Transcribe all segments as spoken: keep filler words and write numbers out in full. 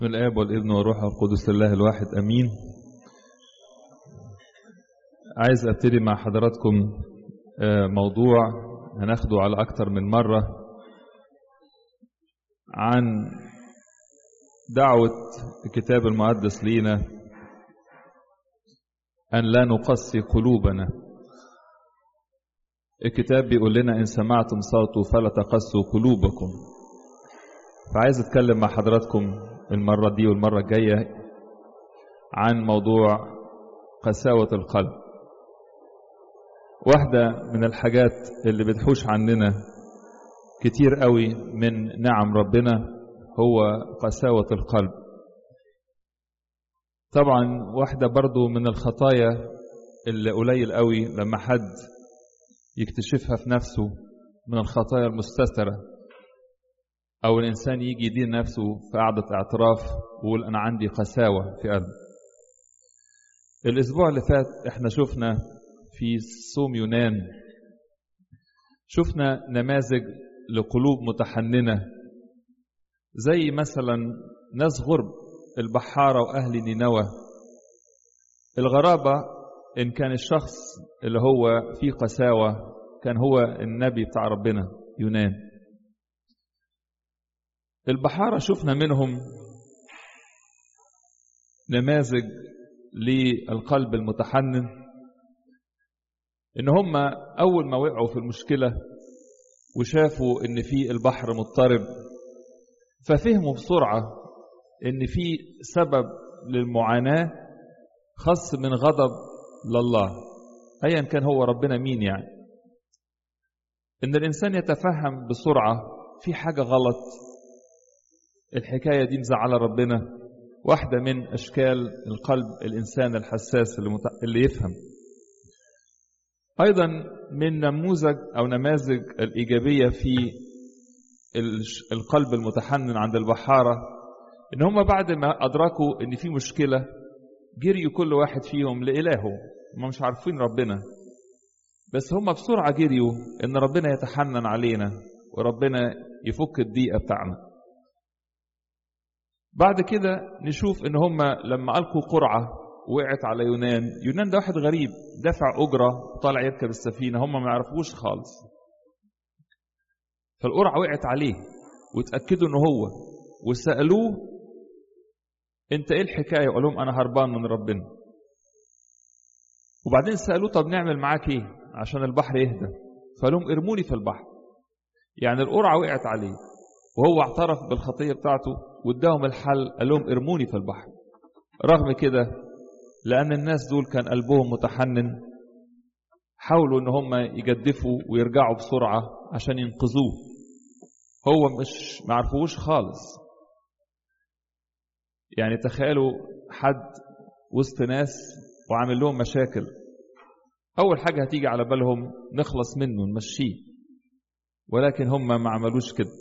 من الآب والابن والروح القدس الله الواحد أمين. عايز أبتدي مع حضراتكم موضوع هناخده على أكتر من مرة عن دعوة الكتاب المقدس لينا أن لا نقسي قلوبنا. الكتاب بيقول لنا إن سمعتم صوته فلا تقسوا قلوبكم. فعايز أتكلم مع حضراتكم المرة دي والمرة الجاية عن موضوع قساوة القلب. واحدة من الحاجات اللي بتحوش عننا كتير قوي من نعم ربنا هو قساوة القلب. طبعا واحدة برضو من الخطايا اللي قليل قوي لما حد يكتشفها في نفسه من الخطايا المستترة، أو الإنسان يجي يدين نفسه في قعدة اعتراف ويقول أنا عندي قساوة في قلبي. الأسبوع اللي فات احنا شفنا في صوم يونان شفنا نماذج لقلوب متحننة، زي مثلا ناس غرب البحارة وأهل نينوى. الغرابة إن كان الشخص اللي هو فيه قساوة كان هو النبي بتاع ربنا يونان. البحارة شفنا منهم نماذج للقلب المتحنن، إن هم أول ما وقعوا في المشكلة وشافوا إن في البحر مضطرب ففهموا بسرعة إن في سبب للمعاناة خاص من غضب لله، أيا كان هو ربنا مين. يعني إن الإنسان يتفهم بسرعة في حاجة غلط، الحكاية دي مزعلة ربنا. واحدة من أشكال القلب الإنسان الحساس اللي, مت... اللي يفهم. أيضا من نموذج أو نماذج الإيجابية في القلب المتحنن عند البحارة إن هم بعد ما أدركوا إن في مشكلة جريوا كل واحد فيهم لإلهه. هم مش عارفين ربنا، بس هم بسرعة جريوا إن ربنا يتحنن علينا وربنا يفك الضيقة بتاعنا. بعد كده نشوف إن هم لما ألقوا قرعة وقعت على يونان. يونان ده واحد غريب دفع أجرة طالع يركب السفينة، هم ما يعرفوش خالص. فالقرعة وقعت عليه وتأكدوا إنه هو، وسألوه أنت إيه الحكاية؟ وقال لهم أنا هربان من ربنا. وبعدين سألوه طب نعمل معاك إيه عشان البحر يهدى؟ فقال لهم ارموني في البحر. يعني القرعة وقعت عليه وهو اعترف بالخطية بتاعته واداهم الحل، قال لهم ارموني في البحر. رغم كده لأن الناس دول كان قلبهم متحنن حاولوا ان هم يجدفوا ويرجعوا بسرعة عشان ينقذوه. هو مش معرفوش خالص. يعني تخيلوا حد وسط ناس وعامل لهم مشاكل، أول حاجة هتيجي على بالهم نخلص منه نمشيه، ولكن هم ما عملوش كده.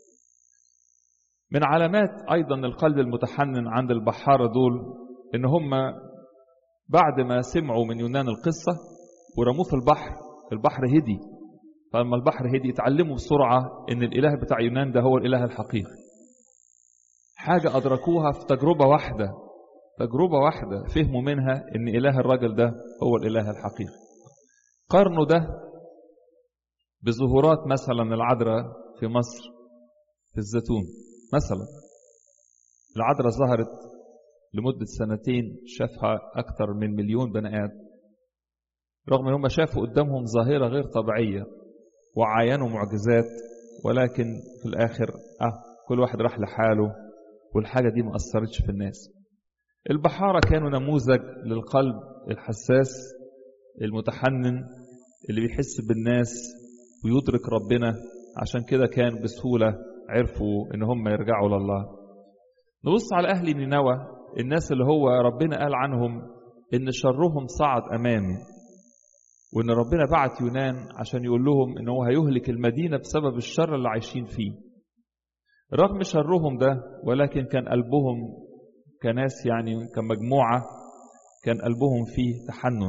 من علامات أيضا القلب المتحنن عند البحارة دول إن هم بعد ما سمعوا من يونان القصة ورموه في البحر، البحر هدي. فلما البحر هدي اتعلموا بسرعة إن الإله بتاع يونان ده هو الإله الحقيقي. حاجة أدركوها في تجربة واحدة، تجربة واحدة فهموا منها إن إله الرجل ده هو الإله الحقيقي. قارنوا ده بظهورات مثلا العذراء في مصر في الزيتون مثلا. العذراء ظهرت لمدة سنتين شافها أكثر من مليون بني آدم، رغم أنهم شافوا قدامهم ظاهرة غير طبيعية وعاينوا معجزات، ولكن في الآخر أه كل واحد راح لحاله والحاجة دي ما أثرتش في الناس. البحارة كانوا نموذج للقلب الحساس المتحنن اللي بيحس بالناس ويدرك ربنا، عشان كده كان بسهولة عرفوا إن هم يرجعوا لله. نبص على أهل نينوى، الناس اللي هو ربنا قال عنهم إن شرهم صعد أمامي، وإن ربنا بعت يونان عشان يقول لهم إن هو هيهلك المدينة بسبب الشر اللي عايشين فيه. رغم شرهم ده ولكن كان قلبهم كناس، يعني كمجموعة، كان قلبهم فيه تحنن.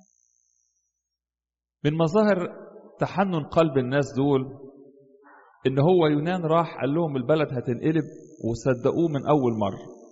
من مظاهر تحنن قلب الناس دول إن هو يونان راح قال لهم البلد هتنقلب، وصدقوه من أول مرة.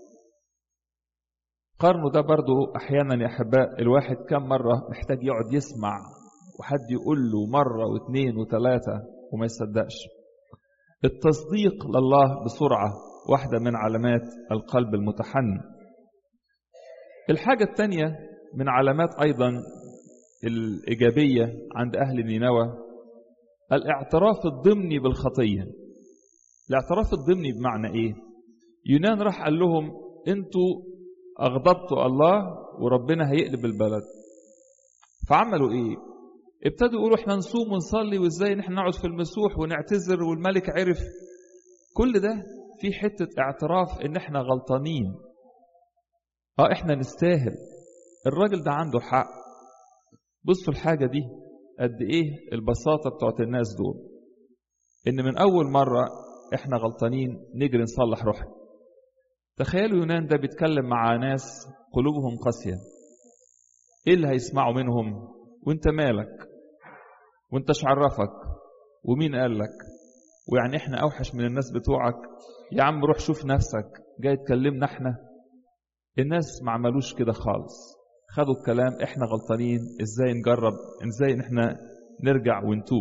قارنوا ده برضو أحيانا يا أحباء، الواحد كم مرة محتاج يقعد يسمع وحد يقول له مرة واثنين وثلاثة وما يصدقش. التصديق لله بسرعة واحدة من علامات القلب المتحنن. الحاجة الثانية من علامات أيضا الإيجابية عند أهل نينوى الاعتراف الضمني بالخطية. الاعتراف الضمني بمعنى إيه؟ يونان راح قال لهم أنتوا أغضبتوا الله وربنا هيقلب البلد. فعملوا إيه؟ ابتدوا يقولوا احنا نصوم ونصلي وإزاي نحن نقعد في المسوح ونعتذر والملك عرف. كل ده في حتة اعتراف إن احنا غلطانين. اه احنا نستاهل. الراجل ده عنده حق. بصوا الحاجة دي قد ايه البساطة بتوعت الناس دول، ان من اول مرة احنا غلطانين نجري نصلح روحنا. تخيلوا يونان ده بيتكلم مع ناس قلوبهم قاسية، ايه اللي هيسمعوا منهم؟ وانت مالك؟ وانت عرفك؟ ومين قال لك؟ ويعني احنا اوحش من الناس بتوعك؟ يا عم روح شوف نفسك، جاي تكلمنا احنا؟ الناس ما عملوش كده خالص. خدوا الكلام احنا غلطانين، ازاي نجرب، ازاي احنا نرجع ونتوب.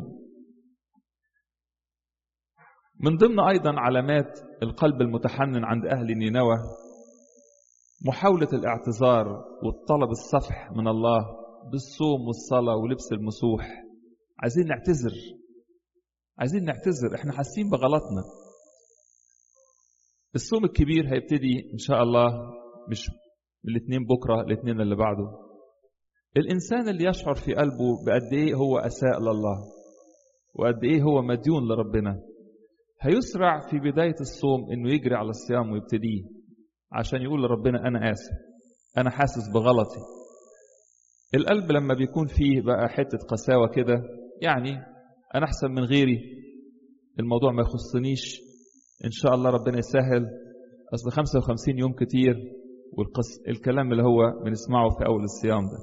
من ضمن ايضا علامات القلب المتحنن عند اهل نينوى محاولة الاعتذار والطلب الصفح من الله بالصوم والصلاة ولبس المسوح. عايزين نعتذر، عايزين نعتذر، احنا حاسين بغلطنا. الصوم الكبير هيبتدي ان شاء الله مش الاثنين بكرة، الاثنين اللي بعده. الإنسان اللي يشعر في قلبه بقد إيه هو أساء لله وقد إيه هو مديون لربنا هيسرع في بداية الصوم إنه يجري على الصيام ويبتديه عشان يقول لربنا أنا آسف، أنا حاسس بغلطي. القلب لما بيكون فيه بقى حتة قساوة كده، يعني أنا أحسن من غيري، الموضوع ما يخصنيش، إن شاء الله ربنا يسهل، أصل خمسة وخمسين يوم كتير، والقص الكلام اللي هو بنسمعه في أول الصيام ده.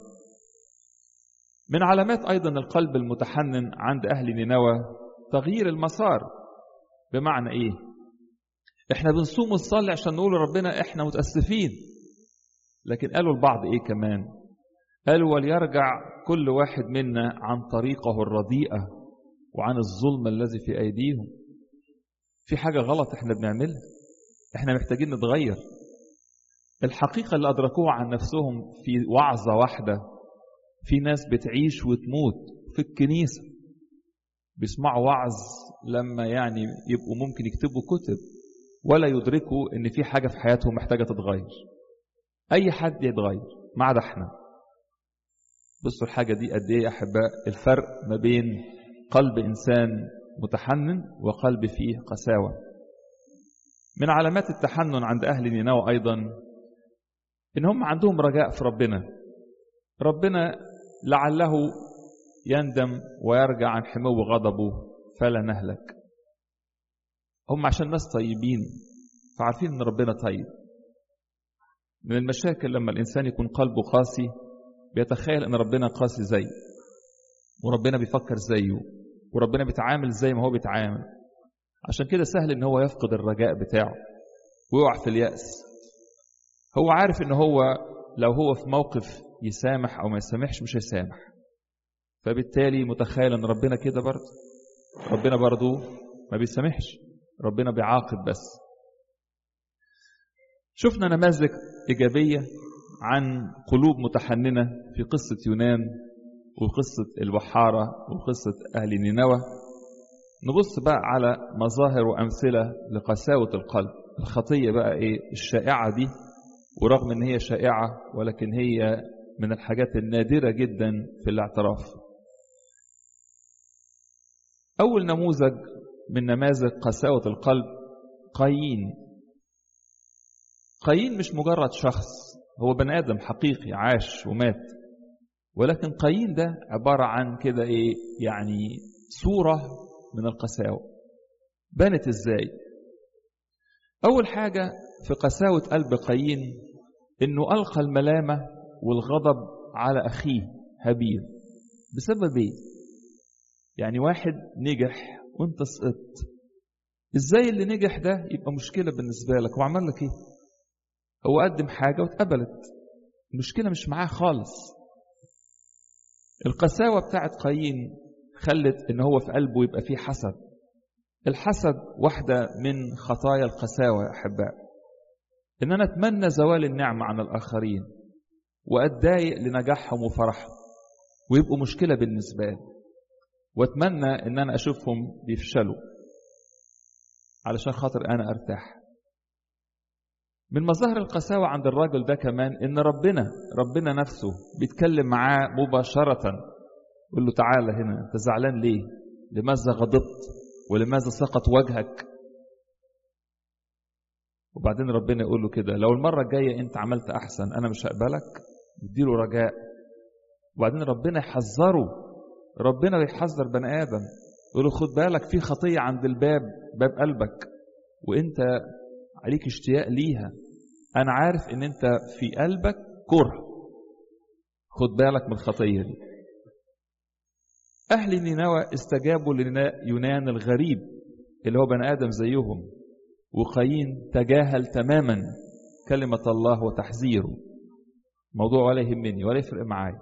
من علامات أيضا القلب المتحنن عند أهل نينوى تغيير المسار. بمعنى إيه؟ إحنا بنصوم ونصلي عشان نقول لربنا إحنا متأسفين، لكن قالوا البعض إيه كمان؟ قالوا وليرجع كل واحد منا عن طريقه الرديئة وعن الظلم الذي في أيديهم. في حاجة غلط إحنا بنعملها، إحنا محتاجين نتغير. الحقيقة اللي أدركوها عن نفسهم في وعظة واحدة، في ناس بتعيش وتموت في الكنيسة بيسمعوا وعظ لما يعني يبقوا ممكن يكتبوا كتب ولا يدركوا ان في حاجة في حياتهم محتاجة تتغير. اي حد يتغير ما عدا احنا. بصوا الحاجة دي قد ايه يا احباء الفرق ما بين قلب انسان متحنن وقلب فيه قساوة. من علامات التحنن عند اهل نينوى ايضا ان هم عندهم رجاء في ربنا. ربنا لعله يندم ويرجع عن حمو غضبه فلا نهلك. هم عشان ناس طيبين فعارفين ان ربنا طيب. من المشاكل لما الانسان يكون قلبه قاسي بيتخيل ان ربنا قاسي زيه وربنا بيفكر زيه وربنا بيتعامل زي ما هو بيتعامل. عشان كده سهل ان هو يفقد الرجاء بتاعه ويقع في اليأس. هو عارف ان هو لو هو في موقف يسامح او ما يسامحش مش هيسامح، فبالتالي متخيل ان ربنا كده برضه. ربنا برضه ما بيسامحش، ربنا بيعاقب بس. شفنا نماذج إيجابية عن قلوب متحننة في قصة يونان وقصة البحارة وقصة أهل نينوى. نبص بقى على مظاهر وأمثلة لقساوة القلب. الخطية بقى إيه الشائعة دي، ورغم أن هي شائعة ولكن هي من الحاجات النادرة جدا في الاعتراف. أول نموذج من نماذج قساوة القلب قايين. قايين مش مجرد شخص، هو بني آدم حقيقي عاش ومات، ولكن قايين ده عبارة عن كده إيه يعني صورة من القساوة. بانت إزاي؟ أول حاجة في قساوة قلب قايين إنه ألقى الملامة والغضب على أخيه هابيل. بسبب إيه؟ يعني واحد نجح وانت سقطت، ازاي اللي نجح ده يبقى مشكلة بالنسبة لك؟ وعمل لك ايه؟ هو قدم حاجة واتقبلت، المشكلة مش معاه خالص. القساوة بتاعت قايين خلت ان هو في قلبه يبقى فيه حسد. الحسد واحدة من خطايا القساوة يا أحباء، ان انا اتمنى زوال النعمة عن الآخرين واتضايق لنجاحهم وفرحهم ويبقوا مشكلة بالنسبة لي، واتمنى ان انا اشوفهم بيفشلوا علشان خاطر انا ارتاح. من مظاهر القساوة عند الراجل ده كمان ان ربنا ربنا نفسه بيتكلم معاه مباشرة، يقول له تعالى هنا، انت زعلان ليه؟ لماذا غضبت؟ ولماذا سقط وجهك؟ وبعدين ربنا يقول له كده، لو المرة الجاية انت عملت احسن انا مش هقبلك. يديله رجاء. وبعدين ربنا يحذره. ربنا بيحذر بني ادم، يقول له خد بالك في خطية عند الباب، باب قلبك، وانت عليك اشتياق ليها. انا عارف ان انت في قلبك كره، خد بالك من الخطية دي. اهل نينوى استجابوا ليونان الغريب اللي هو بني ادم زيهم، وقايين تجاهل تماما كلمة الله وتحذيره. موضوع ولا يهمني ولا يفرق معايا.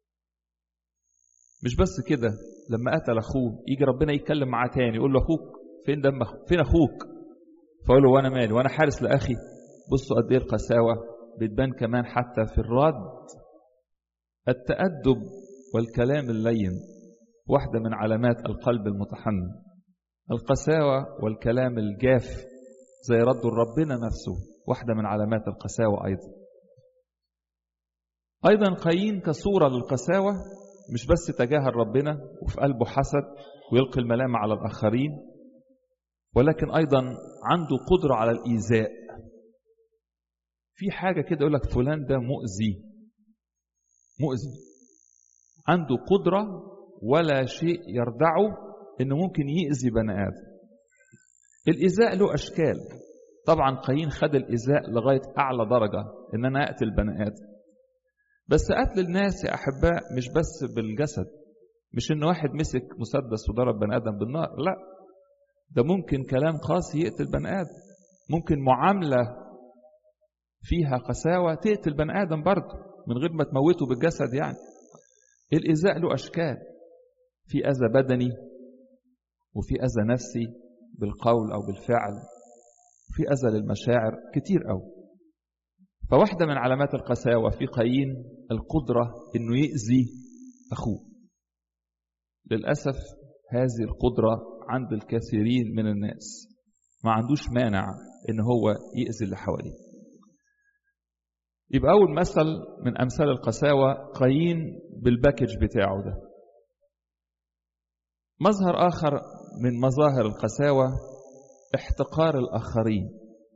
مش بس كده، لما قتل اخوه يجي ربنا يتكلم معاه تاني، يقول له اخوك فين؟ دم أخوك فين؟ اخوك. فقول له وانا مالي وانا حارس لاخي. بصوا قد ايه القساوه بتبان كمان حتى في الرد. التأدب والكلام اللين واحده من علامات القلب المتحنن. القساوه والكلام الجاف زي رد ربنا نفسه واحده من علامات القساوه ايضا. ايضا قايين كصوره للقساوه، مش بس تجاهل ربنا وفي قلبه حسد ويلقي الملامة على الآخرين، ولكن أيضا عنده قدرة على الإيذاء. في حاجة كده يقول لك فلان ده مؤذي مؤذي عنده قدرة ولا شيء يردعه إنه ممكن يؤذي بني آدم. الإيذاء له أشكال. طبعا قايين خد الإيذاء لغاية أعلى درجة، إن أنا أقتل بني آدم. بس قتل الناس يا أحباء مش بس بالجسد، مش إن واحد مسك مسدس وضرب بني آدم بالنار، لا، ده ممكن كلام قاسي يقتل بني آدم، ممكن معاملة فيها قساوة تقتل بني آدم برضه من غير ما تموته بالجسد. يعني الإيذاء له أشكال، في أذى بدني وفي أذى نفسي بالقول أو بالفعل، وفي أذى للمشاعر كتير أوي. فواحدة من علامات القساوة في قايين القدرة إنه يؤذي أخوه. للأسف هذه القدرة عند الكثيرين من الناس، ما عندوش مانع إن هو يؤذي اللي حواليه. يبقى أول مثل من أمثال القساوة قايين بالباكج بتاعه ده. مظهر آخر من مظاهر القساوة احتقار الآخرين.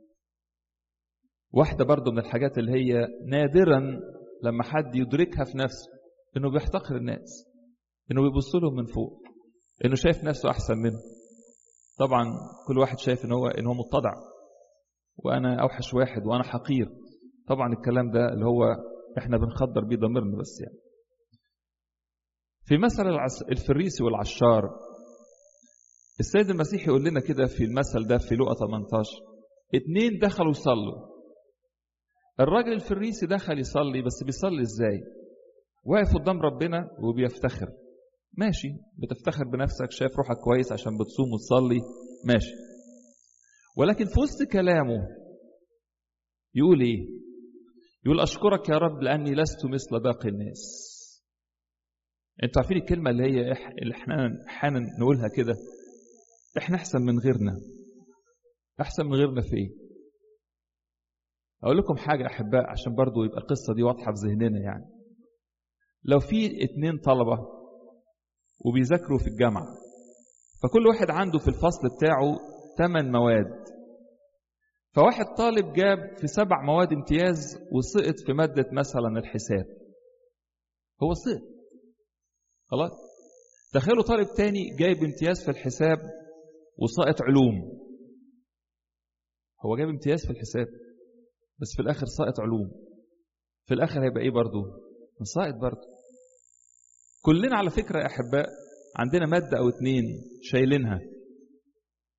واحدة برضو من الحاجات اللي هي نادرا لما حد يدركها في نفسه، انه بيحتقر الناس، انه بيبص لهم من فوق، انه شايف نفسه احسن منه. طبعا كل واحد شايف ان هو ان هو متضع، وانا اوحش واحد وانا حقير. طبعا الكلام ده اللي هو احنا بنخدر بيه ضميرنا بس. يعني في مثل الفريسي والعشار، السيد المسيح يقول لنا كده في المثل ده في لوقا ثمانية عشر، اتنين دخلوا يصلوا. الراجل الفريسي دخل يصلي، بس بيصلي ازاي؟ واقف قدام ربنا وبيفتخر. ماشي، بتفتخر بنفسك، شايف روحك كويس عشان بتصوم وتصلي، ماشي. ولكن في وسط كلامه يقول ايه؟ يقول اشكرك يا رب لاني لست مثل باقي الناس. انتوا عارفين الكلمه اللي هي اللي احنا احيانا نقولها كده، احنا احسن من غيرنا. احسن من غيرنا في ايه؟ اقول لكم حاجه احباء عشان برضو يبقى القصه دي واضحه في ذهننا. يعني لو في اتنين طلبه وبيذاكروا في الجامعه، فكل واحد عنده في الفصل بتاعه ثمان مواد، فواحد طالب جاب في سبع مواد امتياز وسقط في ماده مثلا الحساب، هو سقط خلاص. تخيلوا طالب تاني جايب امتياز في الحساب وسقط علوم. هو جايب امتياز في الحساب بس في الاخر سقط علوم، في الاخر هيبقى ايه برضه؟ سقط برضه. كلنا على فكره يا احباء عندنا ماده او اتنين شايلينها.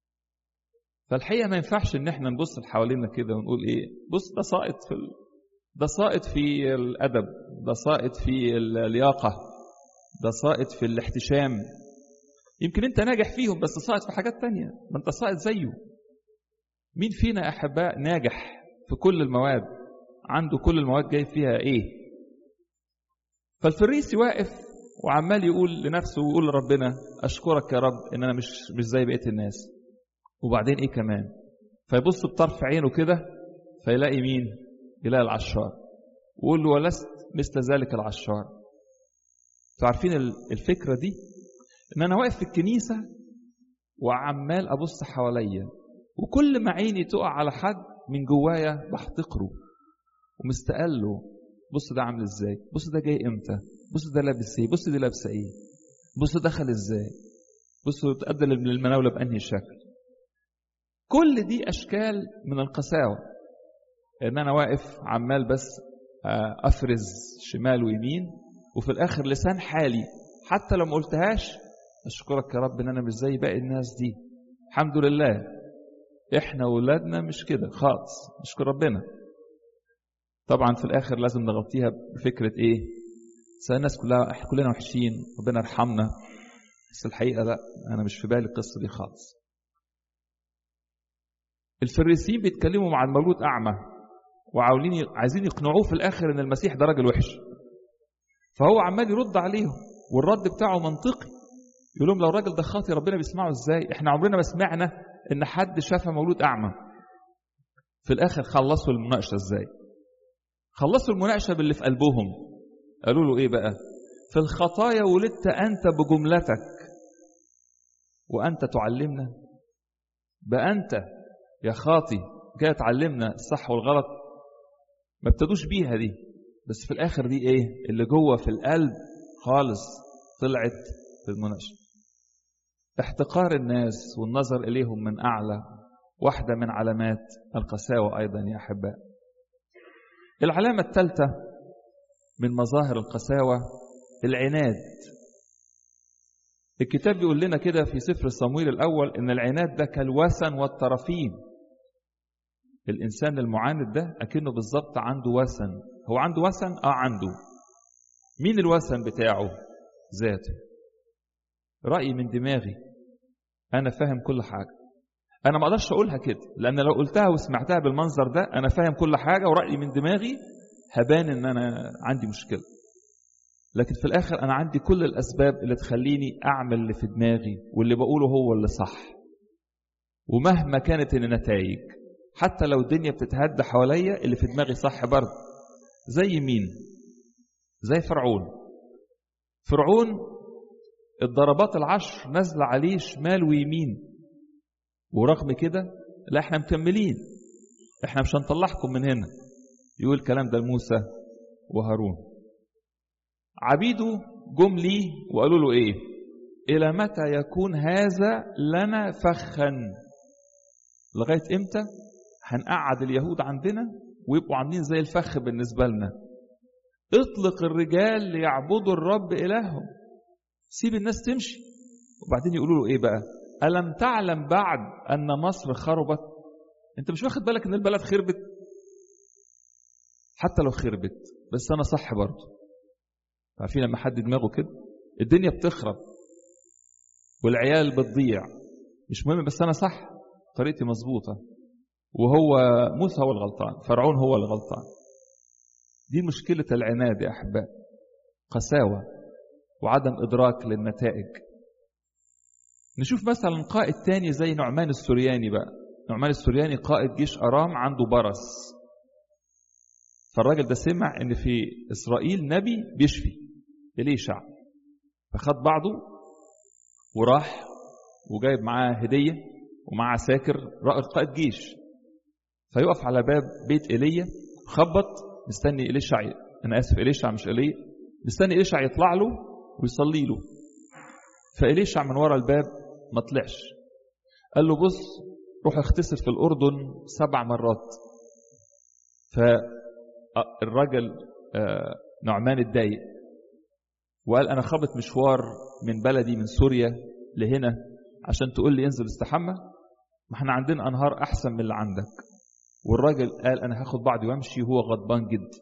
فالحقيقه ما ينفعش ان احنا نبص لحوالينا كده ونقول ايه، بص ده ساقط في ده ساقط في الأدب، ده ساقط في اللياقة، ده ساقط في الاحتشام. يمكن انت ناجح فيهم بس ساقط في حاجات تانية، ما انت ساقط زيه. مين فينا أحباء ناجح في كل المواد، عنده كل المواد جاي فيها ايه؟ فالفريسي واقف وعمال يقول لنفسه ويقول لربنا أشكرك يا رب إن أنا مش مش زي بقية الناس. وبعدين إيه كمان؟ فيبص بطرف عينه كده فيلاقي مين؟ يلاقي العشار، ويقول له ولست مثل ذلك العشار. تعرفين الفكرة دي؟ إن أنا واقف في الكنيسة وعمال أبص حواليا، وكل ما عيني تقع على حد من جوايا بحتقره ومستقله. بص ده عامل ازاي، بص ده جاي امتى، بص ده لابس ايه، بص دي لابسه ايه، بص دخل ازاي، بص تقدم للمناوله بانهي شكل. كل دي اشكال من القساوه، ان انا واقف عمال بس افرز شمال ويمين، وفي الاخر لسان حالي حتى لو ما قلتهاش اشكرك يا رب ان انا مش زي باقي الناس دي. الحمد لله احنا ولادنا مش كده خالص، نشكر ربنا. طبعا في الاخر لازم نغطيها بفكره ايه؟ الناس كلها احنا كلنا وحشين، ربنا يرحمنا. بس الحقيقه لا، انا مش في بالي القصه دي خالص. الفريسيين بيتكلموا مع المولود اعمى وعاولين عايزين يقنعوه في الاخر ان المسيح ده راجل وحش، فهو عمال يرد عليهم والرد بتاعه منطقي. يقول لهم لو الراجل ده خاطي ربنا بيسمعه ازاي؟ احنا عمرنا ما سمعنا ان حد شاف مولود اعمى. في الاخر خلصوا المناقشه ازاي؟ خلصوا المناقشه باللي في قلبهم. قالوا له ايه بقى؟ في الخطايا ولدت انت بجملتك وانت تعلمنا. بقى انت يا خاطي جاي تعلمنا الصح والغلط؟ ما ابتدوش بيها دي، بس في الاخر دي ايه اللي جوه في القلب خالص طلعت في المناقشه. احتقار الناس والنظر اليهم من اعلى واحده من علامات القساوه ايضا يا احباء. العلامه الثالثه من مظاهر القساوه العناد. الكتاب بيقول لنا كده في سفر صمويل الاول ان العناد ده كالوثن والطرفين. الانسان المعاند ده اكنه بالظبط عنده وثن. هو عنده وثن؟ اه عنده. مين الوثن بتاعه؟ ذاته. رايي من دماغي، انا فاهم كل حاجه. انا ما اقدرش اقولها كده، لان لو قلتها وسمعتها بالمنظر ده انا فاهم كل حاجه ورايي من دماغي هبان ان انا عندي مشكله. لكن في الاخر انا عندي كل الاسباب اللي تخليني اعمل اللي في دماغي، واللي بقوله هو اللي صح. ومهما كانت النتائج، حتى لو الدنيا بتتهد حواليا اللي في دماغي صح برضه. زي مين؟ زي فرعون. فرعون الضربات العشر نازله عليه شمال ويمين، ورغم كده لا احنا مكملين، احنا مش هنطلعكم من هنا. يقول الكلام ده لموسى وهارون. عبيده جم ليه وقالوا له ايه؟ الى متى يكون هذا لنا فخا؟ لغايه امتى هنقعد اليهود عندنا ويبقوا عاملين زي الفخ بالنسبه لنا؟ اطلق الرجال ليعبدوا الرب الههم. سيب الناس تمشي. وبعدين يقولوا له ايه بقى؟ ألم تعلم بعد أن مصر خربت؟ أنت مش واخد بالك أن البلد خربت؟ حتى لو خربت بس أنا صح برضه. عارفين لما حد دماغه كده الدنيا بتخرب والعيال بتضيع، مش مهم بس أنا صح، طريقتي مظبوطة. وهو موسى هو الغلطان، فرعون هو الغلطان. دي مشكلة العناد يا أحباء، قساوة وعدم إدراك للنتائج. نشوف مثلا قائد تاني زي نعمان السورياني بقى. نعمان السورياني قائد جيش أرام عنده برص. فالراجل ده سمع ان في إسرائيل نبي بيشفي، إليشع، فخد بعضه وراح وجايب معاه هدية ومعاه عساكر. رائد قائد جيش، فيقف على باب بيت إيليا خبط مستني إليشع، أنا آسف إليشع مش إيليا، مستني إليشع يطلع له ويصلي له. فإليشع من ورا الباب ما طلعش، قال له بص روح اغتسل في الأردن سبع مرات. فالرجل نعمان اتضايق وقال أنا خبط مشوار من بلدي من سوريا لهنا عشان تقول لي انزل استحمى؟ ما احنا عندنا أنهار أحسن من اللي عندك. والراجل قال أنا هاخد بعضي وامشي وهو غضبان جدا.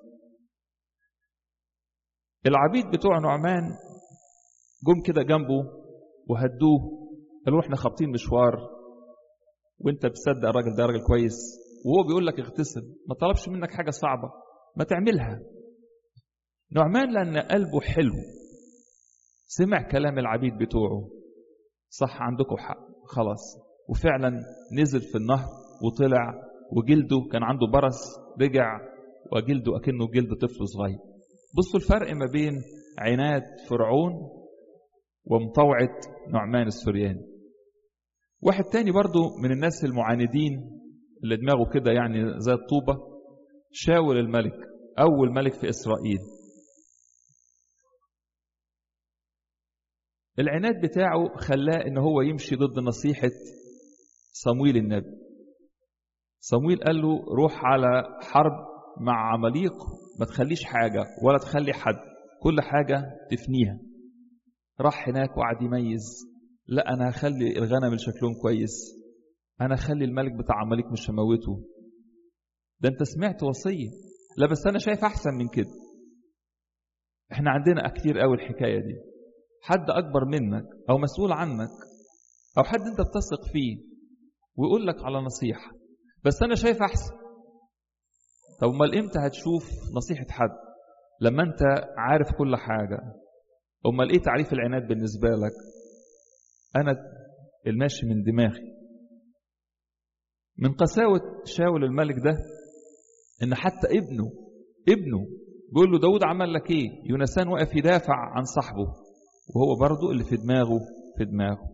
العبيد بتوع نعمان جم كده جنبه وهدوه، قالوا احنا خابطين مشوار وانت بتصدق الراجل ده راجل كويس وهو بيقول لك اغتسل، ما طلبش منك حاجة صعبة ما تعملها. نعمان لأن قلبه حلو سمع كلام العبيد بتوعه، صح عندكم حق خلاص، وفعلا نزل في النهر وطلع وجلده كان عنده برص رجع وجلده أكنه جلد طفل صغير. بصوا الفرق ما بين عناد فرعون ومطوعة نعمان السورياني. واحد تاني برضو من الناس المعاندين اللي دماغه كده يعني زي الطوبة، شاول الملك أول ملك في إسرائيل. العناد بتاعه خلاه إن هو يمشي ضد نصيحة صمويل النبي. صمويل قال له روح على حرب مع عماليق، ما تخليش حاجة ولا تخلي حد، كل حاجة تفنيها. راح هناك وقعد يميز، لا أنا هخلي الغنم اللي شكلهم كويس، أنا هخلي الملك بتاع عماليق مش هموته. ده أنت سمعت وصية، لا بس أنا شايف أحسن من كده. إحنا عندنا كتير قوي الحكاية دي، حد أكبر منك أو مسؤول عنك أو حد أنت بتثق فيه ويقول لك على نصيحة، بس أنا شايف أحسن. طب امال إمتى هتشوف نصيحة حد؟ لما أنت عارف كل حاجة. امال إيه تعريف العناد بالنسبة لك؟ أنا الماشي من دماغي. من قساوة شاول الملك ده إن حتى ابنه ابنه بيقول له داود عمل لك إيه؟ يونسان واقف يدافع عن صاحبه وهو برضو اللي في دماغه في دماغه.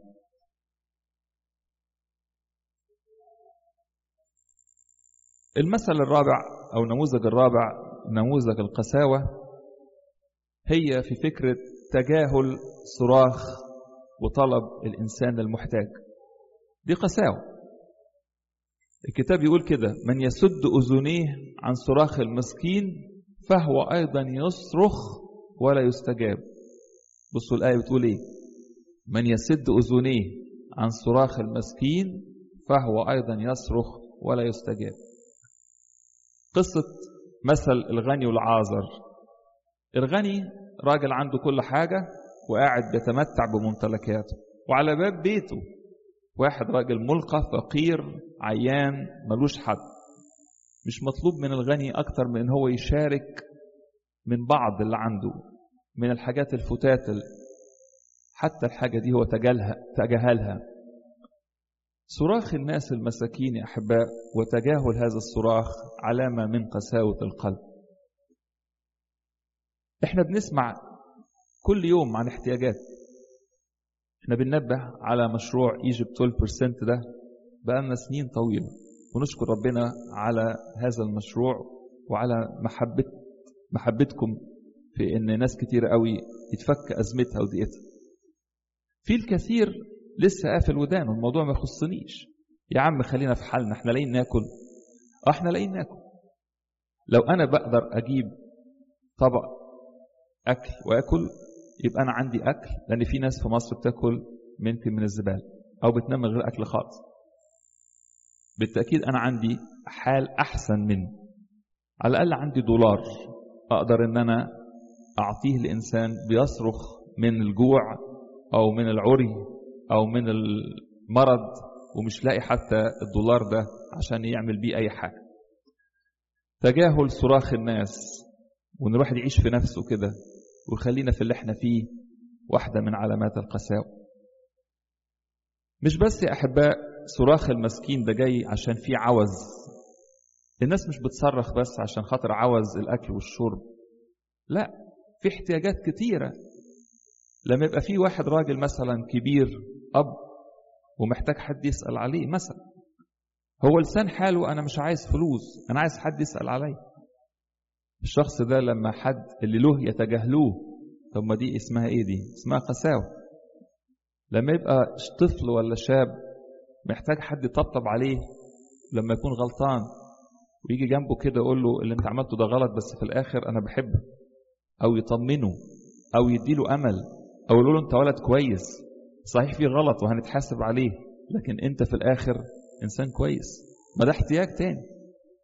المثل الرابع أو نموذج الرابع، نموذج القساوة، هي في فكرة تجاهل صراخ وطلب الإنسان المحتاج. دي قساوة. الكتاب يقول كده: من يسد أذنيه عن صراخ المسكين فهو أيضا يصرخ ولا يستجاب. بصوا الآية بتقول إيه؟ من يسد أذنيه عن صراخ المسكين فهو أيضا يصرخ ولا يستجاب. قصة مثل الغني والعازر. الغني راجل عنده كل حاجة وقاعد بيتمتع بممتلكاته، وعلى باب بيته واحد راجل ملقى فقير عيان ملوش حد. مش مطلوب من الغني أكتر من هو يشارك من بعض اللي عنده من الحاجات الفتات، حتى الحاجة دي هو تجاهلها. صراخ الناس المساكين يا أحباء وتجاهل هذا الصراخ علامة من قساوة القلب. احنا بنسمع كل يوم عن احتياجات. احنا بننبه على مشروع Egypt اثناشر بالمئة ده بقالنا سنين طويلة، ونشكر ربنا على هذا المشروع وعلى محبة محبتكم في ان ناس كتير قوي يتفك ازمتها وضيقتها. في الكثير لسه قافل ودانه، الموضوع ما يخصنيش، يا عم خلينا في حالنا، احنا لاقيين ناكل. اه احنا لاقيين ناكل. لو انا بقدر اجيب طبق اكل واكل يبقى انا عندي اكل، لان في ناس في مصر بتاكل ممكن من الزباله او بتنام من غير اكل خالص. بالتاكيد انا عندي حال احسن منه، على الاقل عندي دولار اقدر ان انا اعطيه لانسان بيصرخ من الجوع او من العري او من المرض ومش لاقي حتى الدولار ده عشان يعمل بيه اي حاجه. تجاهل صراخ الناس وان الواحد يعيش في نفسه كده ويخلينا في اللي احنا فيه واحده من علامات القساوه. مش بس يا احباء صراخ المسكين ده جاي عشان فيه عوز. الناس مش بتصرخ بس عشان خاطر عوز الاكل والشرب، لا، في احتياجات كتيره. لما يبقى في واحد راجل مثلا كبير اب ومحتاج حد يسأل عليه مثلا، هو لسان حاله انا مش عايز فلوس، انا عايز حد يسأل عليه. الشخص ده لما حد اللي له يتجاهلوه، طب ما دي اسمها ايه؟ دي اسمها قساوة. لما يبقى طفل ولا شاب محتاج حد يطبطب عليه لما يكون غلطان ويجي جنبه كده يقول له اللي انت عملته ده غلط بس في الاخر انا بحبك، او يطمنه او يديله امل او يقول له انت ولد كويس، صحيح في غلط وهنتحاسب عليه لكن انت في الاخر انسان كويس، ما ده احتياج تاني.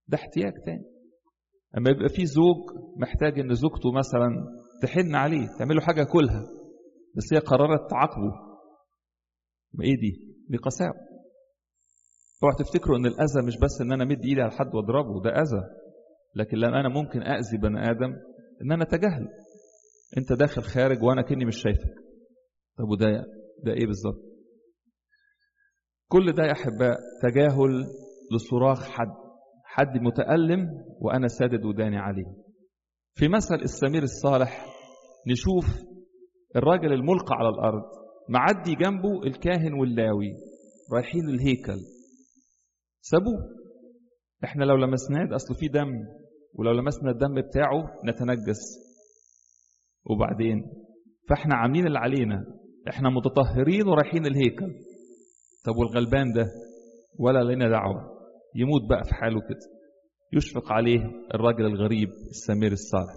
ده احتياج تاني. اما يبقى في زوج محتاج ان زوجته مثلا تحن عليه تعمل له حاجه كلها، بس هي قررت تعاقبه، ايه دي؟ دي قساوه. اوعوا تفتكروا ان الاذى مش بس ان انا مد ايدي على حد واضربه، ده اذى، لكن لما انا ممكن اذي بني ادم ان انا اتجاهل. انت داخل خارج وانا كني مش شايفك. طب وده ده ايه بالظبط؟ كل ده يا احباء تجاهل لصراخ حد حد متألم وانا سادد وداني عليه. في مثل السمير الصالح نشوف الراجل الملقى على الارض معدي جنبه الكاهن واللاوي رايحين الهيكل، سابوه. احنا لو لمسناه اصله فيه دم، ولو لمسنا الدم بتاعه نتنجس، وبعدين فاحنا عاملين اللي علينا، احنا متطهرين ورايحين الهيكل. طب والغلبان ده ولا لنا دعوه، يموت بقى في حاله كده. يشفق عليه الراجل الغريب السمير الصالح.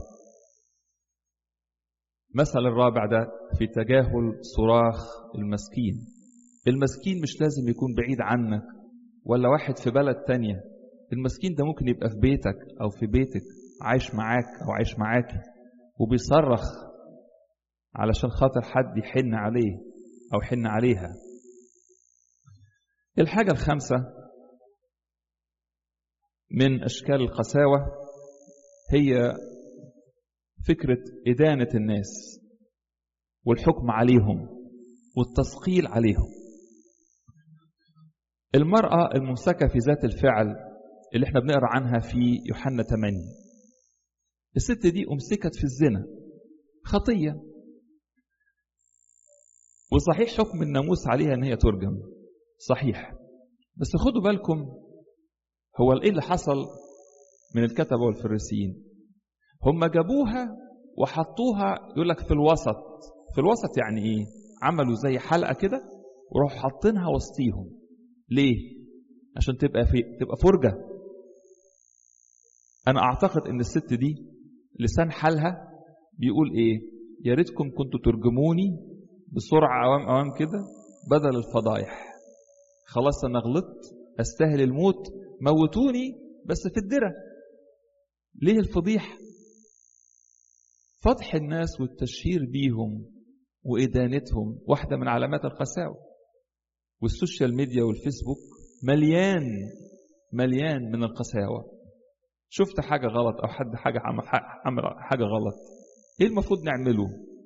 مثل الرابع ده في تجاهل صراخ المسكين. المسكين مش لازم يكون بعيد عنك ولا واحد في بلد تانية. المسكين ده ممكن يبقى في بيتك أو في بيتك، عايش معاك أو عايش معاك، وبيصرخ علشان خاطر حد يحن عليه أو يحن عليها. الحاجة الخامسة من أشكال القساوة هي فكرة إدانة الناس والحكم عليهم والتثقيل عليهم. المرأة الممسكة في ذات الفعل اللي احنا بنقرأ عنها في يوحنا ثمانية، الست دي أمسكت في الزنا، خطية، وصحيح حكم الناموس عليها ان هي ترجم، صحيح، بس خدوا بالكم هو ايه اللي حصل من الكتبة والفريسيين. هم جابوها وحطوها يقول لك في الوسط. في الوسط يعني ايه؟ عملوا زي حلقة كده وراحوا حاطينها وسطيهم. ليه؟ عشان تبقى في تبقى فرجة. انا اعتقد ان الست دي لسان حالها بيقول ايه؟ يا ريتكم كنتوا ترجموني بسرعة اوام اوام كده بدل الفضايح. خلاص انا غلطت، استاهل الموت، موتوني بس في الدرة. ليه الفضيح؟ فضح الناس والتشهير بيهم وإدانتهم واحدة من علامات القساوة. والسوشيال ميديا والفيسبوك مليان مليان من القساوة. شفت حاجة غلط أو حد حاجة عمل حاجة غلط، إيه المفروض نعمله؟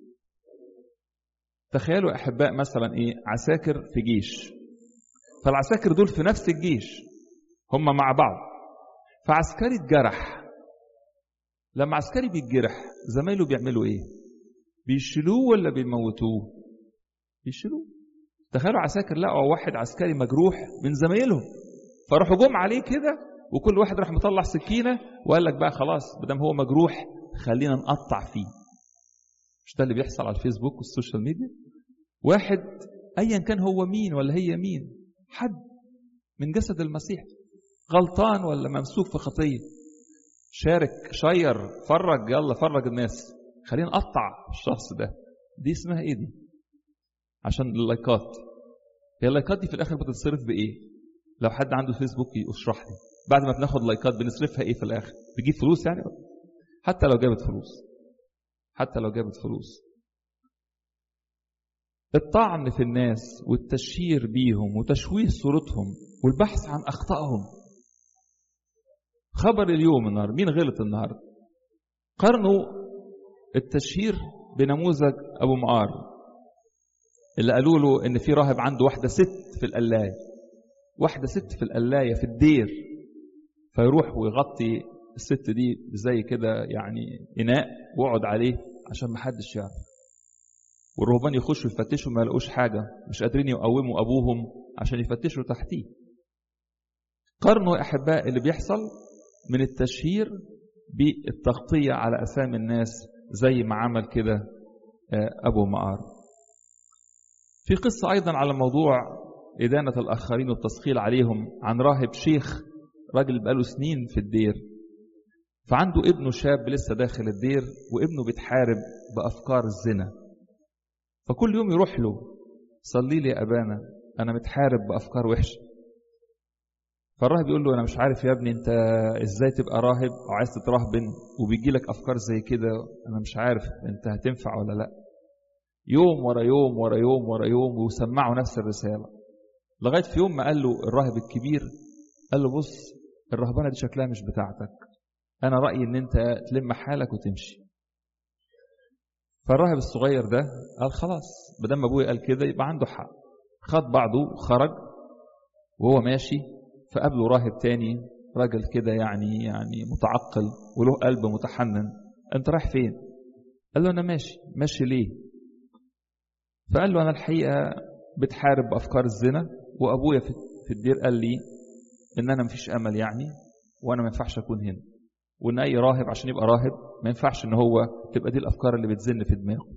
تخيلوا يا أحباء مثلا إيه؟ عساكر في جيش، فالعساكر دول في نفس الجيش هم مع بعض، فعسكري اتجرح. لما عسكري بيتجرح زمايله بيعملوا ايه؟ بيشيلوه ولا بيموتوه؟ بيشيلوه. تخيلوا عساكر لقوا واحد عسكري مجروح من زمايلهم، فراحوا جم عليه كده وكل واحد راح مطلع سكينه وقال لك بقى خلاص بدل هو مجروح خلينا نقطع فيه. مش ده اللي بيحصل على الفيسبوك والسوشيال ميديا؟ واحد ايا كان هو مين ولا هي مين، حد من جسد المسيح غلطان ولا ممسوك في خطيه، شارك، شير، فرج، يلا فرج الناس، خلينا نقطع الشخص ده. دي اسمها ايه دي؟ عشان اللايكات. هي اللايكات دي في الاخر بتتصرف بايه؟ لو حد عنده فيسبوك يشرح لي، بعد ما بناخد لايكات بنصرفها ايه في الاخر؟ بيجيب فلوس يعني؟ حتى لو جابت فلوس حتى لو جابت فلوس الطعن في الناس والتشهير بيهم وتشويه صورتهم والبحث عن اخطائهم. خبر اليوم النهارده، مين غلط النهارده؟ قارنوا التشهير بنموذج ابو مقار اللي قالوا له ان في راهب عنده واحده ست في القلايه، واحده ست في القلايه في الدير، فيروح ويغطي الست دي زي كده يعني اناء ويقعد عليه عشان ما حدش يعرف، والرهبان يخشوا يفتشوا ما يلاقوش حاجه، مش قادرين يقوموا ابوهم عشان يفتشوا تحتيه. قارنوا يا احباء اللي بيحصل من التشهير بالتغطية على أسامي الناس زي ما عمل كده أبو مقار. في قصة أيضا على موضوع إدانة الآخرين والتثقيل عليهم عن راهب شيخ، راجل بقاله سنين في الدير، فعنده ابنه شاب لسه داخل الدير وابنه بيتحارب بأفكار الزنا، فكل يوم يروح له: صلي لي يا أبانا أنا متحارب بأفكار وحشة. فالراهب يقول له أنا مش عارف يا ابني أنت إزاي تبقى راهب وعايز تترهبن وبيجي لك أفكار زي كده، أنا مش عارف أنت هتنفع ولا لأ. يوم ورا يوم ورا يوم ورا يوم وسمعوا نفس الرسالة، لغاية في يوم ما قال له الراهب الكبير، قال له بص الرهبانة دي شكلها مش بتاعتك، أنا رأيي إن أنت تلم حالك وتمشي. فالراهب الصغير ده قال خلاص بدل أبوي قال كده يبقى عنده حق، خد بعضه وخرج. وهو ماشي فقابله راهب تاني، راجل كده يعني يعني متعقل وله قلب متحنن. أنت رايح فين؟ قال له أنا ماشي. ماشي ليه؟ فقال له أنا الحقيقة بتحارب بأفكار الزنا، وأبويا في الدير قال لي إن أنا مفيش أمل يعني، وأنا ما ينفعش أكون هنا، وإن أي راهب عشان يبقى راهب ما ينفعش إن هو تبقى دي الأفكار اللي بتزن في دماغه.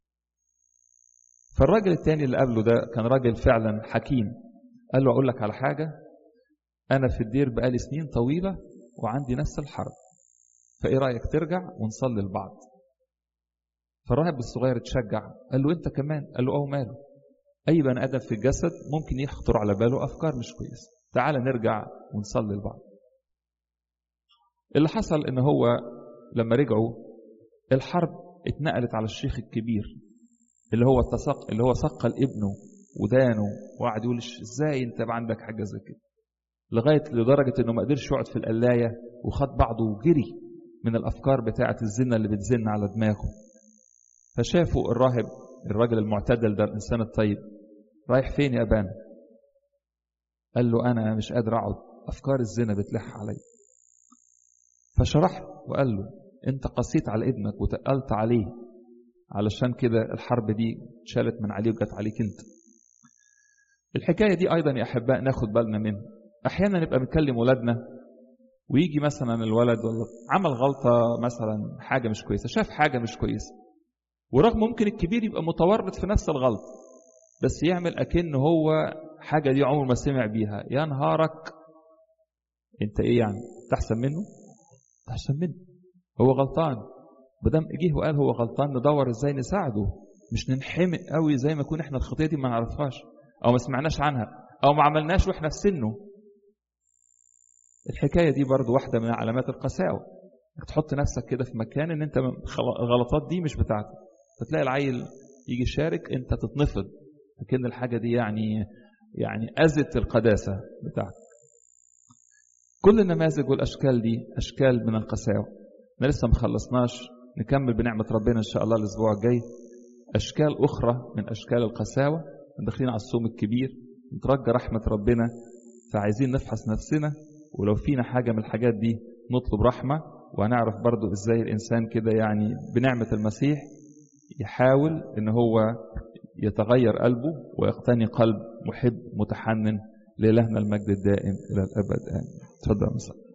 فالراجل التاني اللي قابله ده كان راجل فعلا حكيم، قال له أقول لك على حاجة، أنا في الدير بقالي سنين طويلة وعندي نفس الحرب، فإيه رأيك ترجع ونصلي لبعض؟ فالراهب الصغير اتشجع، قال له أنت كمان؟ قال له أه ماله، أي بني آدم في الجسد ممكن يخطر على باله أفكار مش كويسة، تعال نرجع ونصلي لبعض. اللي حصل إن هو لما رجعوا الحرب اتنقلت على الشيخ الكبير اللي هو التسق اللي هو ثقل ابنه ودانه وقعد يقول ازاي انت بقى عندك حاجه زي كده، لغايه لدرجه انه ما قدرش يقعد في القلايه وخد بعضه وجري من الافكار بتاعه الزنا اللي بتزن على دماغه. فشافوا الراهب الراجل المعتدل ده الانسان الطيب، رايح فين يا ابانا؟ قال له انا مش قادر اقعد، افكار الزنا بتلح علي. فشرح وقال له انت قسيت على ابنك وتقلت عليه، علشان كده الحرب دي اتشالت من عليه وجت عليك انت. الحكايه دي ايضا يا احباء ناخد بالنا منها. احيانا نبقى بنكلم ولادنا ويجي مثلا الولد والله عمل غلطه، مثلا حاجه مش كويسه، شاف حاجه مش كويسه، ورغم ممكن الكبير يبقى متورط في نفس الغلط بس يعمل اكن هو حاجه دي عمره ما سمع بيها. يا نهارك انت ايه يعني تحسن منه؟ تحسن منه، هو غلطان، بدم اجيه وقال هو غلطان ندور ازاي نساعده، مش ننحمق قوي زي ما يكون احنا الخطيه دي ما نعرفهاش او ما سمعناش عنها او ما عملناش واحنا في سنه. الحكايه دي برضو واحده من علامات القساوه، انك تحط نفسك كده في مكان ان انت الغلطات دي مش بتاعتك، فتلاقي العيل يجي يشارك انت تتنفض لكن الحاجه دي يعني يعني اذت القداسه بتاعتك. كل النماذج والاشكال دي اشكال من القساوه. احنا لسه ما خلصناش، نكمل بنعمه ربنا ان شاء الله الاسبوع الجاي اشكال اخرى من اشكال القساوه. داخلين على الصوم الكبير، نترجى رحمه ربنا، فعايزين نفحص نفسنا، ولو فينا حاجه من الحاجات دي نطلب رحمه، وهنعرف برضو ازاي الانسان كده يعني بنعمه المسيح يحاول ان هو يتغير قلبه ويقتني قلب محب متحنن. لإلهنا المجد الدائم الى الابد. آمين. تفضل.